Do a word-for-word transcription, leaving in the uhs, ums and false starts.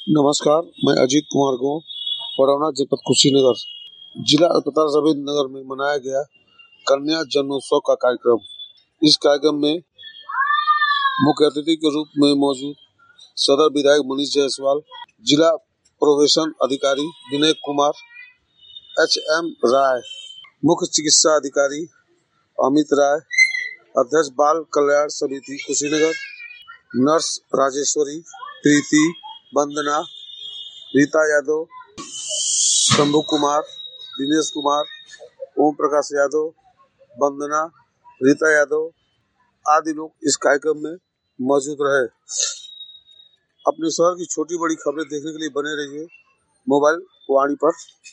नमस्कार, मैं अजीत कुमार गो, पड़ौना जनपद कुशीनगर जिला अस्पताल रविन्द्र नगर में मनाया गया कन्या जन्मोत्सव का कार्यक्रम। इस कार्यक्रम में मुख्य अतिथि के रूप में मौजूद सदर विधायक मनीष जायसवाल, जिला प्रोबेशन अधिकारी विनय कुमार, एच एम राय, मुख्य चिकित्सा अधिकारी अमित राय, अध्यक्ष बाल कल्याण समिति कुशीनगर, नर्स राजेश्वरी, प्रीति, वंदना, रीता यादव, शंभू कुमार, दिनेश कुमार, ओम प्रकाश यादव, वंदना, रीता यादव आदि लोग इस कार्यक्रम में मौजूद रहे। अपने शहर की छोटी बड़ी खबरें देखने के लिए बने रहिए मोबाइल वाणी पर।